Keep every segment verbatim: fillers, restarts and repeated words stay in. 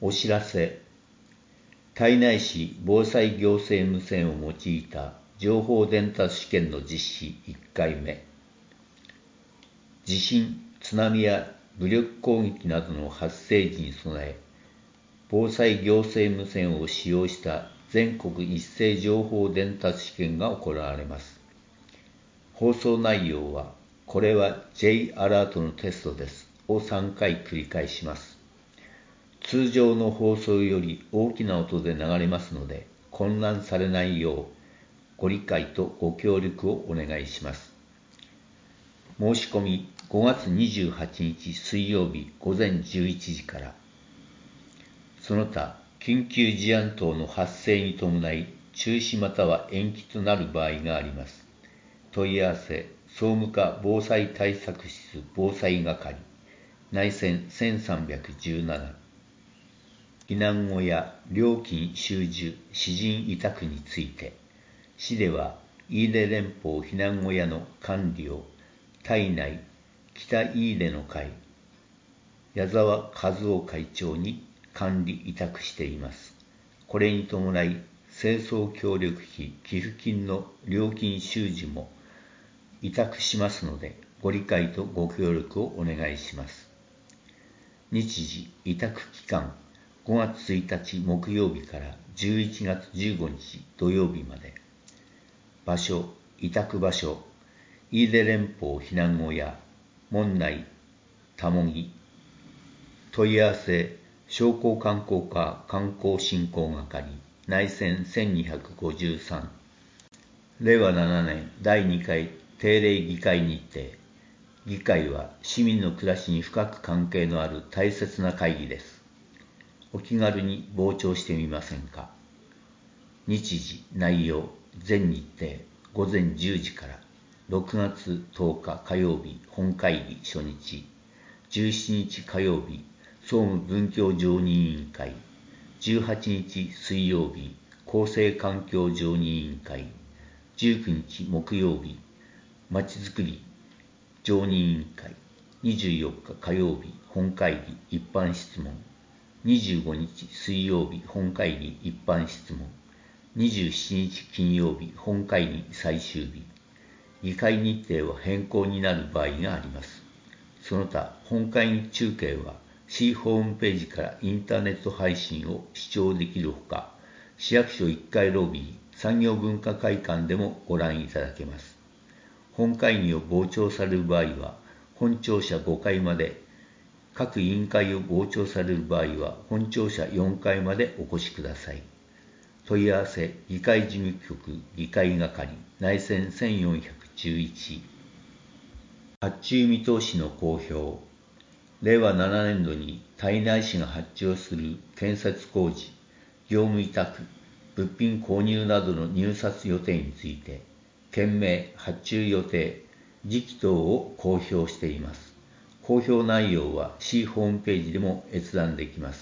お知らせ。胎内市防災行政無線を用いた情報伝達試験の実施いっかいめ。地震、津波や武力攻撃などの発生時に備え、防災行政無線を使用した全国一斉情報伝達試験が行われます。放送内容は、これは J アラートのテストですをさんかい繰り返します。通常の放送より大きな音で流れますので、混乱されないようご理解とご協力をお願いします。申し込みごがつにじゅうはちにち水曜日午前じゅういちじから。その他、緊急事案等の発生に伴い中止または延期となる場合があります。問い合わせ、総務課防災対策室防災係、内線せんさんびゃくじゅうなな。避難小屋、料金収受、私人委託について、市では飯豊連邦避難小屋の管理を胎内北飯豊の会、矢沢和夫会長に管理委託しています。これに伴い、清掃協力費寄付金の料金収受も委託しますので、ご理解とご協力をお願いします。日時、委託期間、ごがつついたち木曜日からじゅういちがつじゅうごにち土曜日まで。場所、委託場所、飯豊連邦避難小屋、門内、たもぎ。問い合わせ、商工観光課観光振興係、内線せんにひゃくごじゅうさん。れいわななねんだいにかい定例議会日程。議会は市民の暮らしに深く関係のある大切な会議です。お気軽に傍聴してみませんか。日時、内容、全日程、ごぜんじゅうじから。ろくがつとおか火曜日、本会議初日。じゅうしちにち火曜日、総務文教常任委員会。じゅうはちにち水曜日、厚生環境常任委員会。じゅうくにち木曜日、まちづくり常任委員会。にじゅうよっか火曜日、本会議一般質問。にじゅうごにち水曜日、本会議一般質問。にじゅうしちにち金曜日、本会議最終日。議会日程は変更になる場合があります。その他、本会議中継は市ホームページからインターネット配信を視聴できるほか、市役所いっかいロビー、産業文化会館でもご覧いただけます。本会議を傍聴される場合は、本庁舎ごかいまで、各委員会を傍聴される場合は、本庁舎よんかいまでお越しください。問い合わせ、議会事務局、議会係、内線せんよんひゃくじゅういち。発注見通しの公表。れいわななねんどに胎内市が発注する建設工事、業務委託、物品購入などの入札予定について、件名、発注予定、時期等を公表しています。公表内容は市ホームページでも閲覧できます。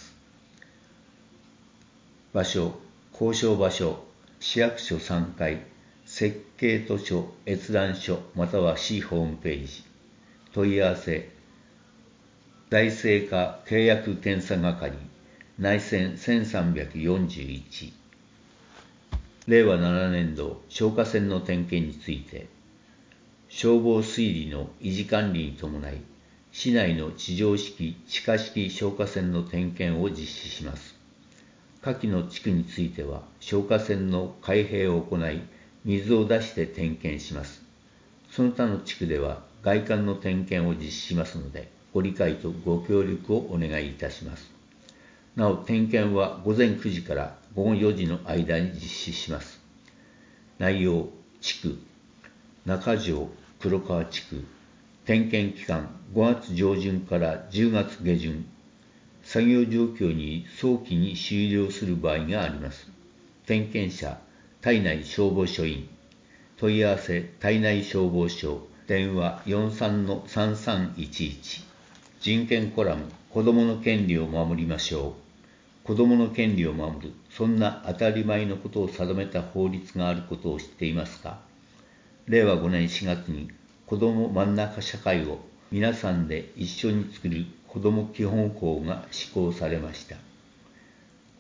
場所、交渉場所、市役所さんかい、設計図書閲覧書または市ホームページ。問い合わせ、財政課契約検査係、内線せんさんびゃくよんじゅういち。れいわななねんど消火栓の点検について、消防水利の維持管理に伴い、市内の地上式、地下式消火栓の点検を実施します。下記の地区については、消火栓の開閉を行い、水を出して点検します。その他の地区では、外観の点検を実施しますので、ご理解とご協力をお願いいたします。なお、点検はごぜんくじからごごよじの間に実施します。内容、地区、中条、黒川地区、点検期間ごがつじょうじゅんからじゅうがつげじゅん、作業状況に早期に終了する場合があります。点検者、胎内消防署員。問い合わせ、胎内消防署、電話 よんさんのさんさんいちいち。人権コラム、子どもの権利を守りましょう。子どもの権利を守る、そんな当たり前のことを定めた法律があることを知っていますか。れいわごねんしがつに子ども真ん中社会を皆さんで一緒に作る子ども基本法が施行されました。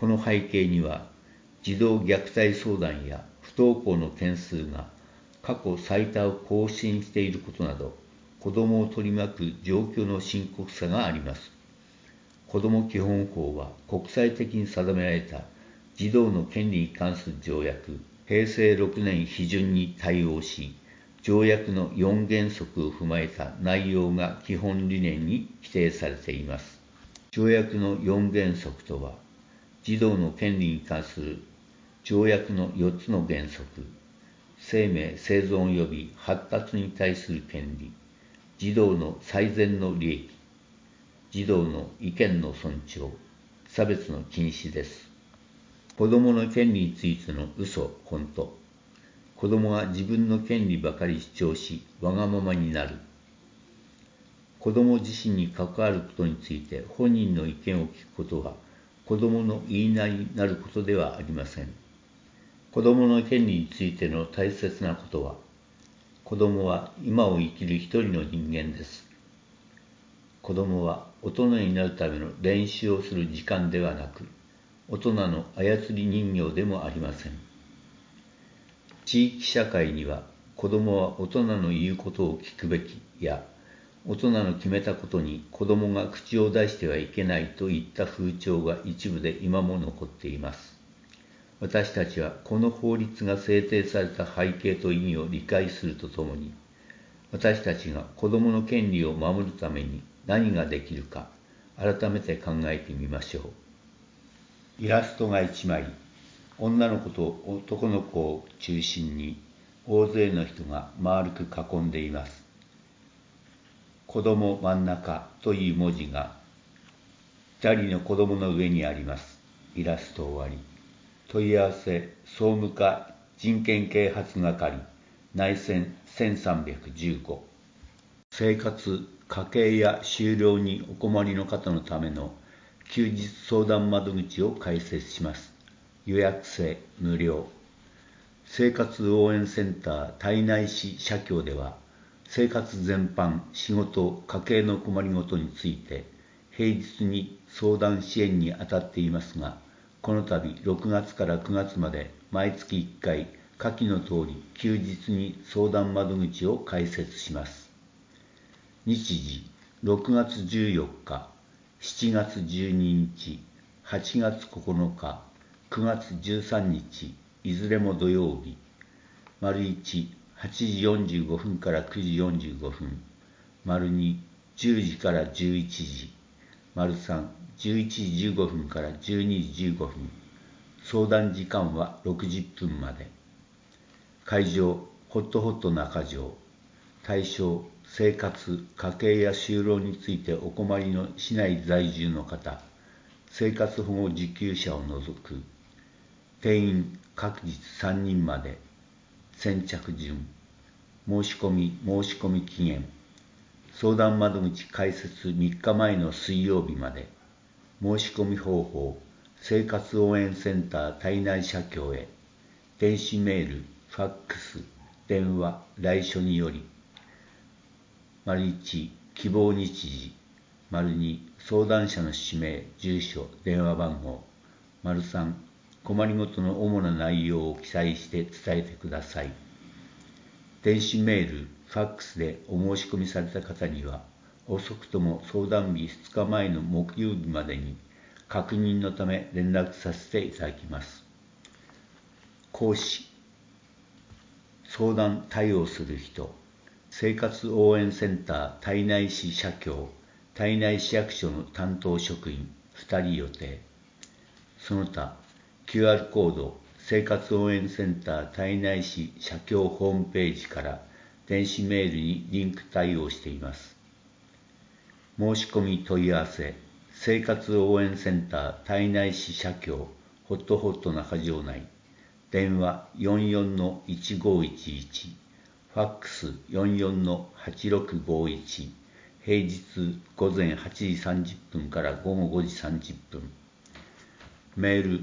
の背景には、児童虐待相談や不登校の件数が過去最多を更新していることなど、子どもを取り巻く状況の深刻さがあります。子ども基本法は国際的に定められた児童の権利に関する条約、へいせいろくねん批准に対応し、条約のよん原則を踏まえた内容が基本理念に規定されています。条約のよん原則とは、児童の権利に関する条約のよっつの原則、生命、生存及び発達に対する権利、児童の最善の利益、児童の意見の尊重、差別の禁止です。子どもの権利についての嘘、本当。子どもが自分の権利ばかり主張し、わがままになる。子ども自身に関わることについて本人の意見を聞くことは、子どもの言いなりになることではありません。子どもの権利についての大切なことは、子どもは今を生きる一人の人間です。子どもは大人になるための練習をする時間ではなく、大人の操り人形でもありません。地域社会には、子どもは大人の言うことを聞くべきや、大人の決めたことに子どもが口を出してはいけないといった風潮が一部で今も残っています。私たちはこの法律が制定された背景と意味を理解するとともに、私たちが子どもの権利を守るために何ができるか、改めて考えてみましょう。イラストがいちまい、女の子と男の子を中心に大勢の人が丸く囲んでいます。子ども真ん中という文字がふたりの子どもの上にあります。イラスト終わり。問い合わせ総務課人権啓発係内線せんさんびゃくじゅうご。生活、家計や就労にお困りの方のための休日相談窓口を開設します。予約制無料。生活応援センター胎内市社協では、生活全般、仕事、家計の困りごとについて平日に相談支援に当たっていますが、この度ろくがつからくがつまで毎月いっかい、下記の通り休日に相談窓口を開設します。日時ろくがつじゅうよっか、しちがつじゅうににち、はちがつここのか、くがつじゅうさんにち、いずれも土曜日。丸いち、はちじよんじゅうごふんからくじよんじゅうごふん。丸に、じゅうじからじゅういちじ。丸さん、じゅういちじじゅうごふんからじゅうにじじゅうごふん。相談時間はろくじゅっぷんまで。会場、ホットホット中条。対象、生活、家計や就労についてお困りの市内在住の方、生活保護受給者を除く。定員、各日さんにんまで。先着順。申し込み、申し込み期限。相談窓口開設みっかまえの水曜日まで。申し込み方法、生活応援センター胎内社協へ。電子メール、ファックス、電話、来所により。丸いち、希望日時。丸に、相談者の氏名、住所、電話番号。丸さん、困りごとの主な内容を記載して伝えてください。電子メール、ファックスでお申し込みされた方には、遅くとも相談日ふつかまえの木曜日までに確認のため連絡させていただきます。講師、相談対応する人、生活応援センター胎内市社協、胎内市役所の担当職員ふたり予定。その他、キューアール コード、生活応援センター胎内市社協ホームページから電子メールにリンク対応しています。申し込み問い合わせ、生活応援センター胎内市社協ホットホット中条内、電話 よんよんのいちごいちいち、ファックス よんよんのはちろくごいち、平日午前はちじさんじゅっぷんから午後ごじさんじゅっぷん。メール、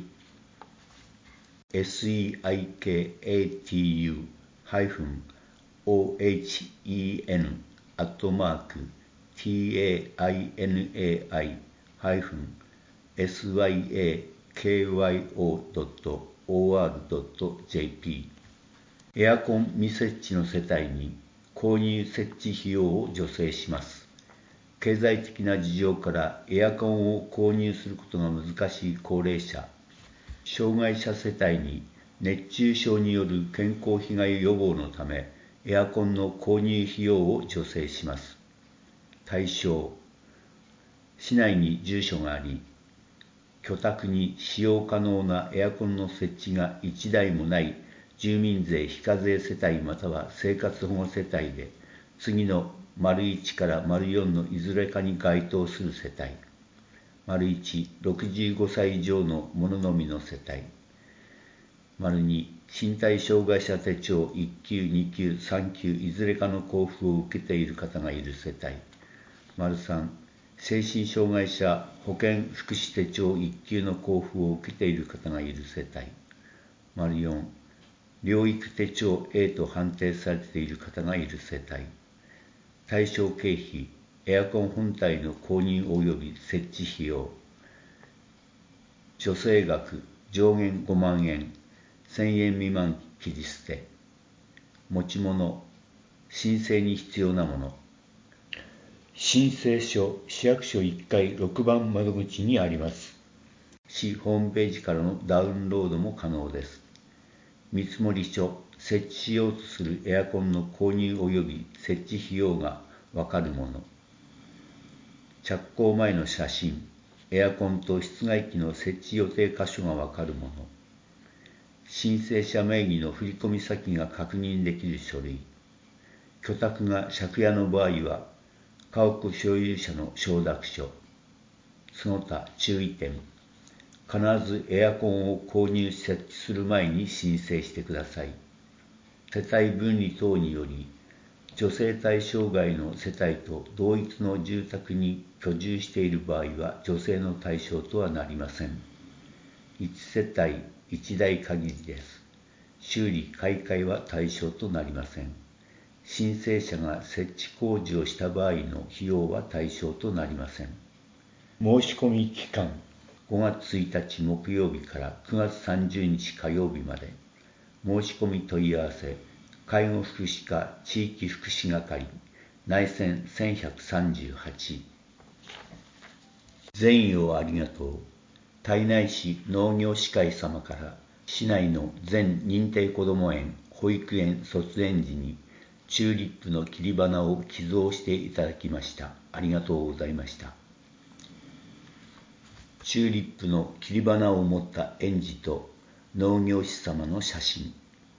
セイカト オーエイチイーエヌ アットマーク タイナイ エスヤケケーワイオードットオーアールドットジェーピー エアコン未設置の世帯に購入設置費用を助成します。経済的な事情からエアコンを購入することが難しい高齢者、障害者世帯に熱中症による健康被害予防のためエアコンの購入費用を助成します。対象、市内に住所があり、居宅に使用可能なエアコンの設置がいちだいもない住民税非課税世帯または生活保護世帯で、次の丸いちから丸よんのいずれかに該当する世帯。丸いち、ろくじゅうごさい以上の者のみの世帯。丸に、身体障害者手帳いっ級、に級、さん級いずれかの交付を受けている方がいる世帯。丸さん、精神障害者保健福祉手帳いっ級の交付を受けている方がいる世帯。丸よん、療育手帳 A と判定されている方がいる世帯。対象経費、エアコン本体の購入及び設置費用。助成額、上限ごまんえん、せんえん未満切り捨て。持ち物、申請に必要なもの。申請書、市役所いっかいろくばん窓口にあります。市ホームページからのダウンロードも可能です。見積書、設置しようとするエアコンの購入及び設置費用がわかるもの。着工前の写真、エアコンと室外機の設置予定箇所がわかるもの。申請者名義の振込先が確認できる書類。居宅が借家の場合は、家屋所有者の承諾書。その他注意点。必ずエアコンを購入設置する前に申請してください。世帯分離等により、助成対象外の世帯と同一の住宅に居住している場合は助成の対象とはなりません。いち世帯いちだい限りです。修理・買い替えは対象となりません。申請者が設置工事をした場合の費用は対象となりません。申し込み期間、ごがつついたち木曜日からくがつさんじゅうにち火曜日まで。申し込み問い合わせ、介護福祉課地域福祉係、内線せんひゃくさんじゅうはち。善意をありがとう。胎内市農業歯科医様から市内の全認定こども園、保育園卒園時にチューリップの切り花を寄贈していただきました。ありがとうございました。チューリップの切り花を持った園児と農業士様の写真。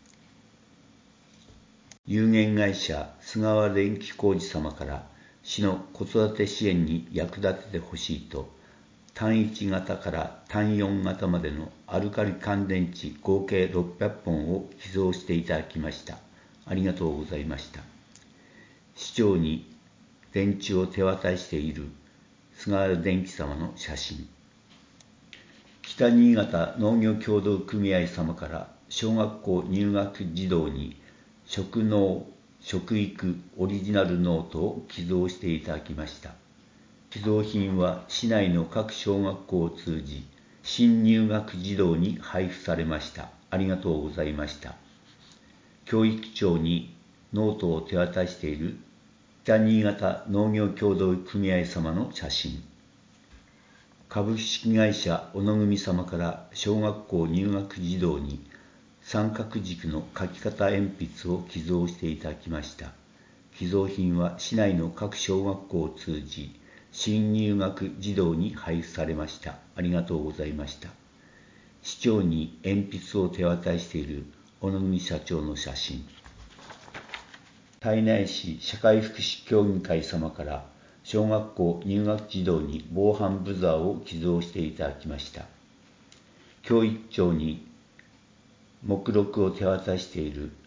有限会社菅原電気工事様から市の子育て支援に役立ててほしいと、単いち型から単よん型までのアルカリ乾電池合計ろっぴゃくほんを寄贈していただきました。ありがとうございました。市長に電池を手渡している菅原電機様の写真。北新潟農業協同組合様から小学校入学児童に食農・食育オリジナルノートを寄贈していただきました。寄贈品は市内の各小学校を通じ、新入学児童に配布されました。ありがとうございました。教育長にノートを手渡している北新潟農業協同組合様の写真。株式会社小野組様から小学校入学児童に三角軸の書き方鉛筆を寄贈していただきました。寄贈品は市内の各小学校を通じ、新入学児童に配布されました。ありがとうございました。市長に鉛筆を手渡している小野組社長の写真。胎内市社会福祉協議会様から小学校入学児童に防犯ブザーを寄贈していただきました。教育長に目録を手渡している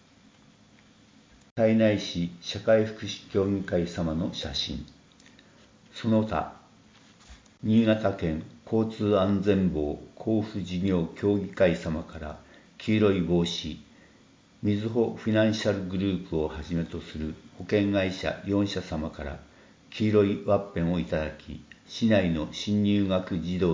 胎内市社会福祉協議会様の写真。その他、新潟県交通安全網交付事業協議会様から黄色い帽子、みずほフィナンシャルグループをはじめとする保険会社よん社様から黄色いワッペンをいただき、市内の新入学児童に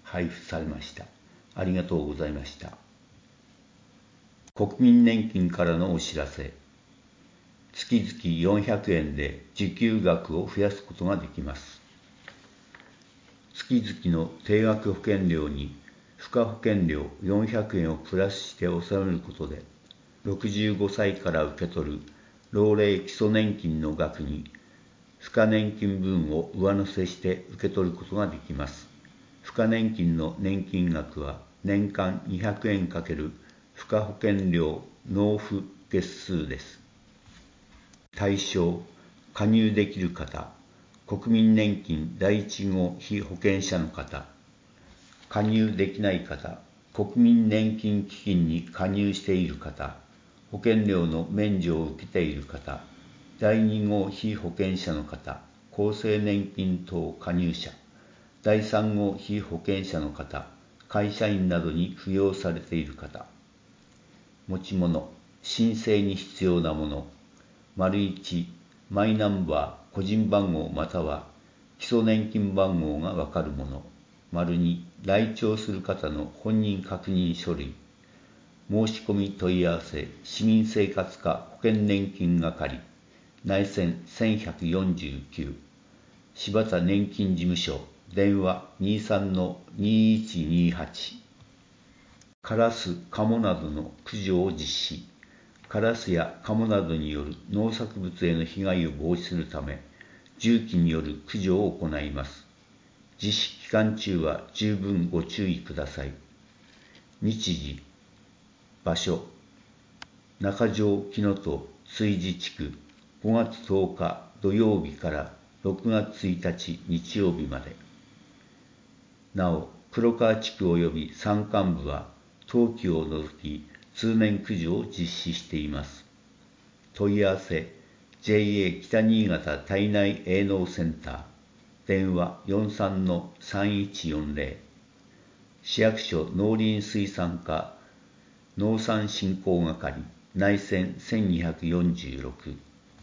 配布されました。ありがとうございました。国民年金からのお知らせ。月々よんひゃくえんで受給額を増やすことができます。月々の定額保険料に付加保険料よんひゃくえんをプラスして納めることで、ろくじゅうごさいから受け取る老齢基礎年金の額に付加年金分を上乗せして受け取ることができます。付加年金の年金額は年間にひゃくえんかける付加保険料納付月数です。対象、加入できる方、国民年金第一号被保険者の方、加入できない方、国民年金基金に加入している方、保険料の免除を受けている方、第二号被保険者の方、厚生年金等加入者、第三号被保険者の方、会社員などに扶養されている方。持ち物、申請に必要なもの。丸いち、マイナンバー、個人番号または基礎年金番号がわかるもの。丸に、来庁する方の本人確認書類。申し込み問い合わせ、市民生活課保険年金係、内線せんひゃくよんじゅうきゅう、柴田年金事務所、電話 にじゅうさんのにいちにはち。カラス、カモなどの駆除を実施。カラスやカモなどによる農作物への被害を防止するため、重機による駆除を行います。実施期間中は十分ご注意ください。日時、場所、中条木の戸炊事地区、ごがつとおか土曜日からろくがつついたち日曜日まで。なお、黒川地区及び山間部は冬季を除き通年駆除を実施しています。問い合わせ ジェイエー 北新潟体内営農センター、電話 よんじゅうさんのさんいちよんゼロ、市役所農林水産課農産振興係、内線せんにひゃくよんじゅうろく。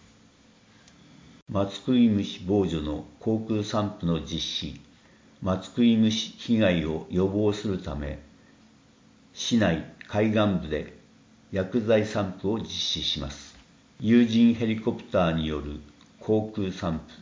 松食い虫防除の航空散布の実施。松食い虫被害を予防するため、市内海岸部で薬剤散布を実施します。有人ヘリコプターによる航空散布。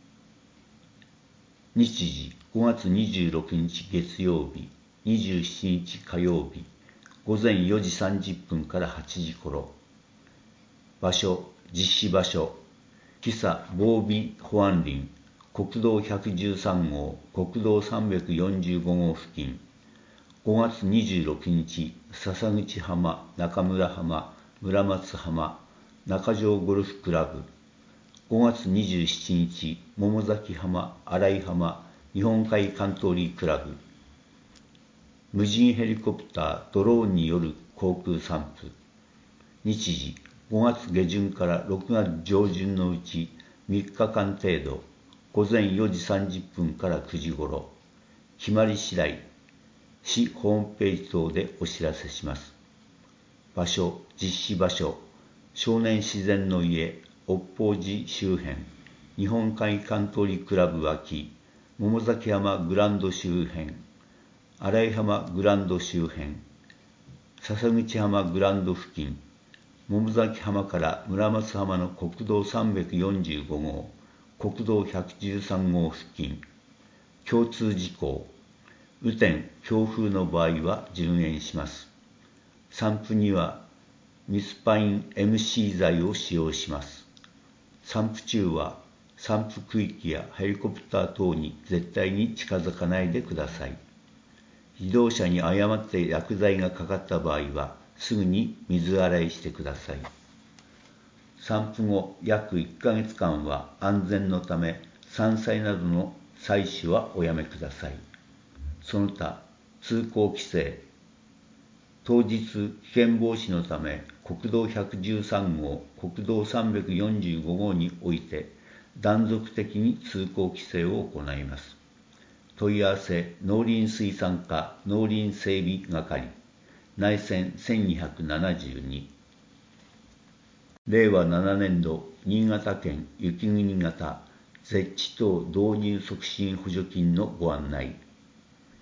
日時、ごがつにじゅうろくにち月曜日、にじゅうしちにち火曜日、ごぜんよじさんじゅっぷんからはちじ頃。場所、実施場所、木佐防備保安林、国道ひゃくじゅうさん号、国道さんびゃくよんじゅうご号付近。ごがつにじゅうろくにち、笹口浜、中村浜、村松浜、中条ゴルフクラブ。ごがつにじゅうしちにち、桃崎浜、新井浜、日本海カントリークラブ。無人ヘリコプター、ドローンによる航空散布。日時、ごがつげじゅんからろくがつじょうじゅんのうちみっかかん程度、ごぜんよじさんじゅっぷんからくじ頃。決まり次第、市ホームページ等でお知らせします。場所、実施場所、少年自然の家、北方寺周辺、日本海カントリークラブ脇、桃崎浜グランド周辺、新井浜グランド周辺、笹口浜グランド付近、桃崎浜から村松浜の国道さんびゃくよんじゅうご号、国道ひゃくじゅうさん号付近。共通事項、雨天、強風の場合は順延します。散布にはミスパイン エムシー 剤を使用します。散布中は散布区域やヘリコプター等に絶対に近づかないでください。自動車に誤って薬剤がかかった場合はすぐに水洗いしてください。散布後約いっかげつかんは安全のため山菜などの採取はおやめください。その他、通行規制。当日、危険防止のため、国道ひゃくじゅうさん号、国道さんびゃくよんじゅうご号において、断続的に通行規制を行います。問い合わせ、農林水産課農林整備係、内線せんにひゃくななじゅうに。れいわななねんど、新潟県雪国型ゼッチ等導入促進補助金のご案内。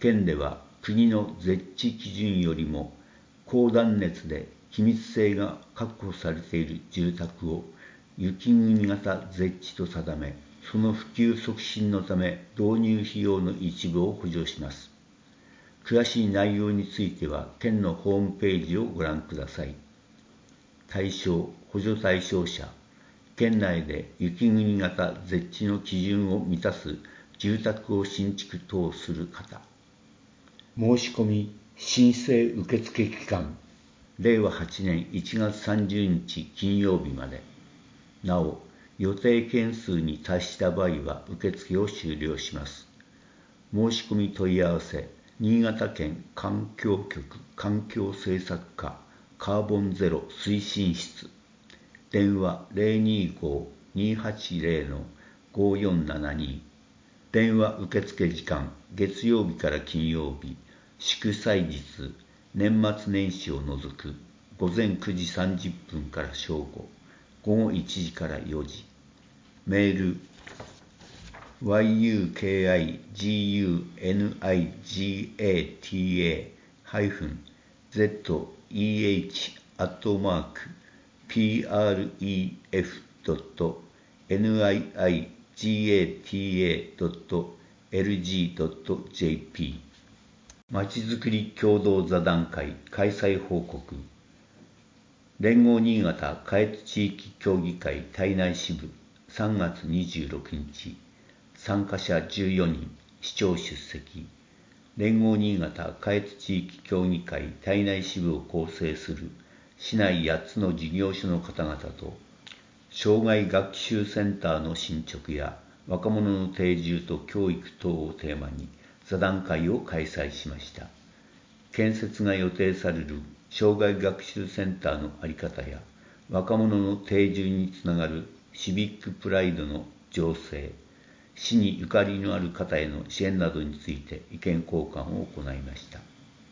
県では国の絶地基準よりも高断熱で気密性が確保されている住宅を雪国型絶地と定め、その普及促進のため導入費用の一部を補助します。詳しい内容については県のホームページをご覧ください。対象、補助対象者、県内で雪国型絶地の基準を満たす住宅を新築等する方。申し込み申請受付期間、れいわはちねんいちがつさんじゅうにち金曜日まで。なお、予定件数に達した場合は受付を終了します。申し込み問い合わせ、新潟県環境局環境政策課カーボンゼロ推進室。電話 ゼロにーごーにーはちゼロ ごよんななに。電話受付時間、月曜日から金曜日、祝祭日、年末年始を除く、午前くじさんじゅっぷんから正午、午後いちじからよじ。メール、ユーケーアイジーユーエヌアイジーエーティーエー ゼットイーエイチ アットマーク ピーアールイーエフ ドット ニーアイアイジーエーティーエー ドット エルジー ドット ジェーピー。まちづくり共同座談会開催報告。連合新潟下越地域協議会胎内支部さんがつにじゅうろくにち。参加者じゅうよにん、市長出席。連合新潟下越地域協議会胎内支部を構成する市内やっつの事業所の方々と、障害学習センターの進捗や若者の定住と教育等をテーマに座談会を開催しました。建設が予定される障害学習センターの在り方や若者の定住につながるシビックプライドの醸成、市にゆかりのある方への支援などについて意見交換を行いました。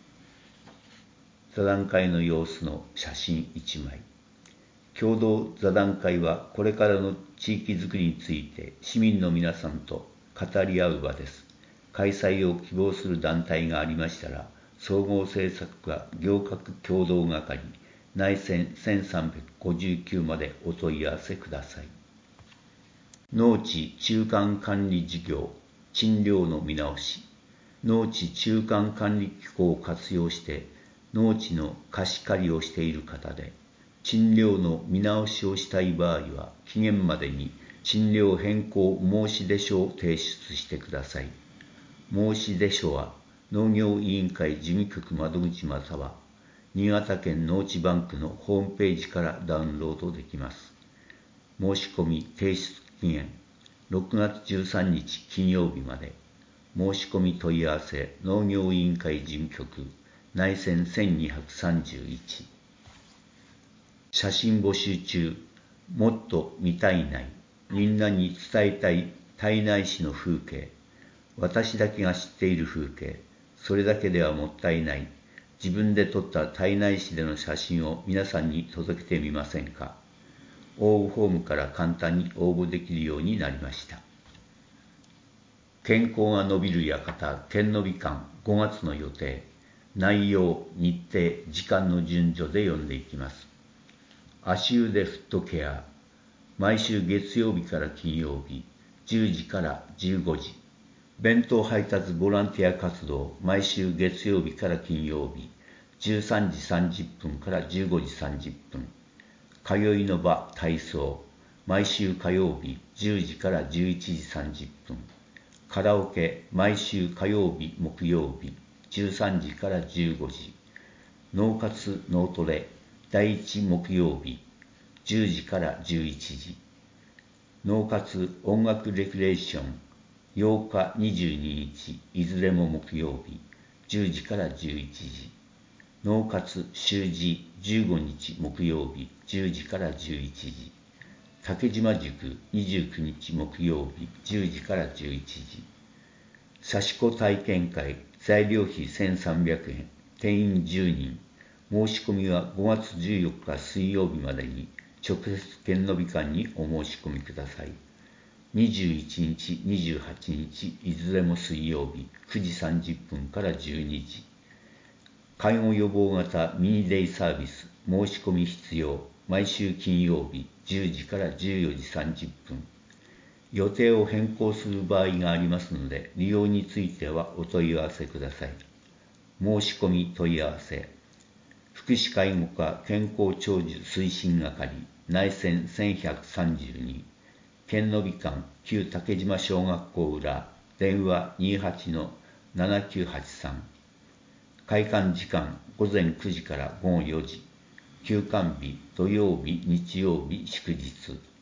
座談会の様子の写真いちまい。共同座談会はこれからの地域づくりについて市民の皆さんと語り合う場です。開催を希望する団体がありましたら、総合政策課行革共同係内線せんさんびゃくごじゅうきゅうまでお問い合わせください。農地中間管理事業、賃料の見直し。農地中間管理機構を活用して農地の貸し借りをしている方で、賃料の見直しをしたい場合は、期限までに賃料変更申出書を提出してください。申出書は、農業委員会事務局窓口または、新潟県農地バンクのホームページからダウンロードできます。申し込み提出期限、ろくがつじゅうさんにち金曜日まで。申し込み問い合わせ、農業委員会事務局、内線せんにひゃくさんじゅういち。写真募集中。もっと見たいない。みんなに伝えたい胎内市の風景。私だけが知っている風景。それだけではもったいない。自分で撮った胎内市での写真を皆さんに届けてみませんか。応募フォームから簡単に応募できるようになりました。健康が伸びる館健伸び館ごがつの予定。内容、日程、時間の順序で読んでいきます。足腕フットケア。毎週月曜日から金曜日、じゅうじからじゅうごじ。弁当配達ボランティア活動、毎週月曜日から金曜日、じゅうさんじさんじゅっぷんからじゅうごじさんじゅっぷん。通いの場体操、毎週火曜日、じゅうじからじゅういちじさんじゅっぷん。カラオケ、毎週火曜日、木曜日、じゅうさんじからじゅうごじ。脳活脳トレ、だいいち木曜日、じゅうじからじゅういちじ。脳活音楽レクレーション、ようかにじゅうににち、いずれも木曜日、じゅうじからじゅういちじ。脳活習字じゅうごにち木曜日、じゅうじからじゅういちじ。竹島塾にじゅうくにち木曜日、じゅうじからじゅういちじ。刺し子体験会、材料費せんさんびゃくえん、定員じゅうにん。申し込みはごがつじゅうよっか水曜日までに直接健伸び館にお申し込みください。 にじゅういちにち、にじゅうはちにち、いずれも水曜日、くじさんじゅっぷんからじゅうにじ。介護予防型ミニデイサービス、申し込み必要、毎週金曜日、じゅうじからじゅうよじさんじゅっぷん。予定を変更する場合がありますので、利用についてはお問い合わせください。申し込み問い合わせ。福祉介護課健康長寿推進係、内線せんひゃくさんじゅうに、県野美館旧竹島小学校裏、電話 にじゅうはちのななきゅうはちさん。開館時間午前くじから午後よじ。休館日土曜日、日曜日、祝日。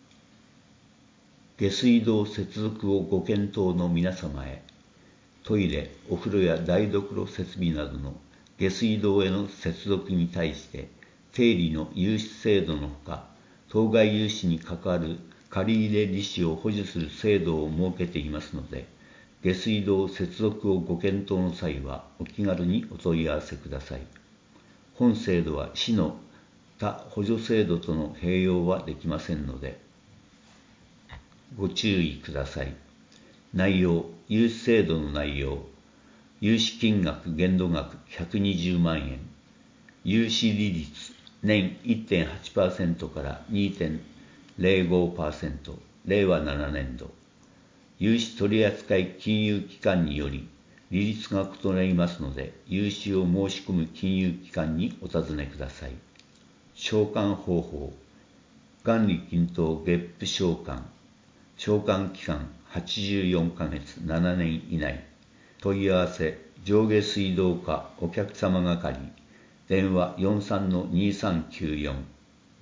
下水道接続をご検討の皆様へ、トイレ、お風呂や台所設備などの下水道への接続に対して、定理の融資制度のほか、当該融資に関わる借入利子を補助する制度を設けていますので、下水道接続をご検討の際はお気軽にお問い合わせください。本制度は市の他補助制度との併用はできませんので、ご注意ください。内容、融資制度の内容、融資金額限度額ひゃくにじゅうまんえん、融資利率年 いってんはちパーセント から にてんぜろごパーセント、れいわななねんど、融資取扱金融機関により利率が異なりますので、融資を申し込む金融機関にお尋ねください。償還方法、元利均等月付償還、償還期間はちじゅうよんかげつななねん以内。問い合わせ、上下水道課お客様係、電話 よんさんのにさんきゅうよん。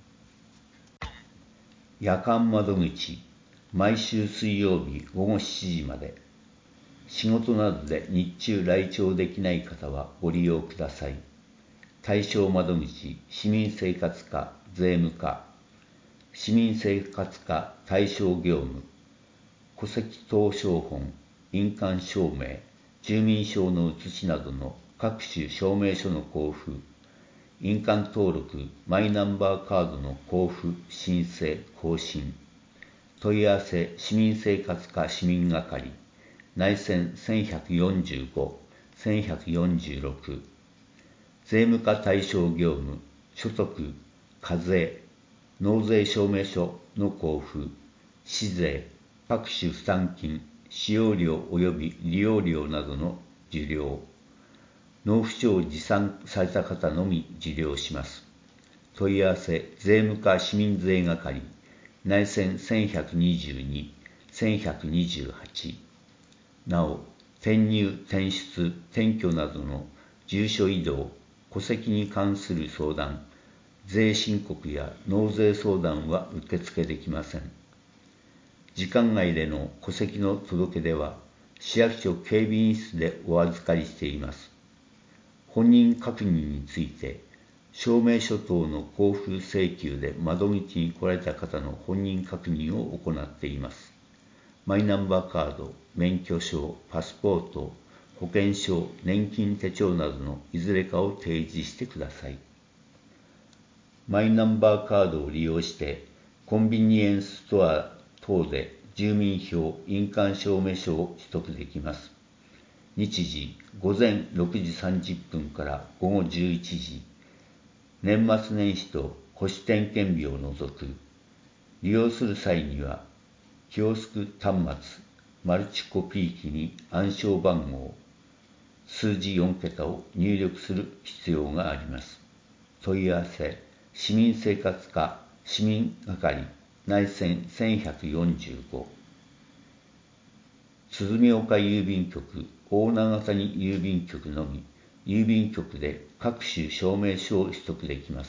夜間窓口、毎週水曜日午後しちじまで。仕事などで日中来庁できない方はご利用ください。対象窓口、市民生活課、税務課。市民生活課対象業務、戸籍謄商本、印鑑証明、住民票の写しなどの各種証明書の交付、印鑑登録、マイナンバーカードの交付、申請、更新。問い合わせ、市民生活課市民係、内線せんひゃくよんじゅうご、せんひゃくよんじゅうろく。税務課対象業務、所得、課税、納税証明書の交付、市税、各種負担金、使用料及び利用料などの受領。納付書を持参された方のみ受領します。問い合わせ、税務課市民税係、内線せんひゃくにじゅうに、せんひゃくにじゅうはち。なお、転入、転出、転居などの住所異動、戸籍に関する相談、税申告や納税相談は受付できません。時間外での戸籍の届け出は、市役所警備員室でお預かりしています。本人確認について、証明書等の交付請求で窓口に来られた方の本人確認を行っています。マイナンバーカード、免許証、パスポート、保険証、年金手帳などのいずれかを提示してください。マイナンバーカードを利用して、コンビニエンスストア等で住民票、印鑑証明書を取得できます。日時、午前ろくじさんじゅっぷんから午後じゅういちじ。年末年始と保守点検日を除く。利用する際には、キオスク端末、マルチコピー機に暗証番号、数字よんけたを入力する必要があります。問い合わせ、市民生活課市民係、内線せんひゃくよんじゅうご。鼓岡郵便局、大長谷郵便局のみ、郵便局で各種証明書を取得できます。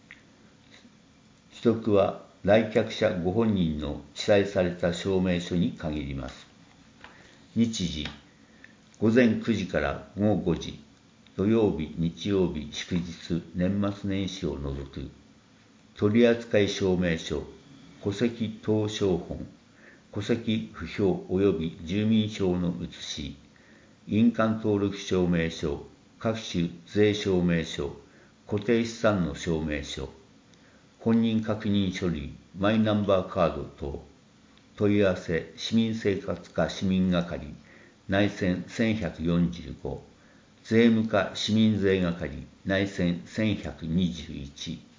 取得は来客者ご本人の記載された証明書に限ります。日時、午前くじから午後ごじ、土曜日、日曜日、祝日、年末年始を除く。取扱証明書、戸籍謄商本、戸籍不評及び住民票の写し、印鑑登録証明書、各種税証明書、固定資産の証明書、本人確認書類、マイナンバーカード等、 問い合わせ市民生活課市民係内線せんひゃくよんじゅうご、税務課市民税係内線せんひゃくにじゅういち、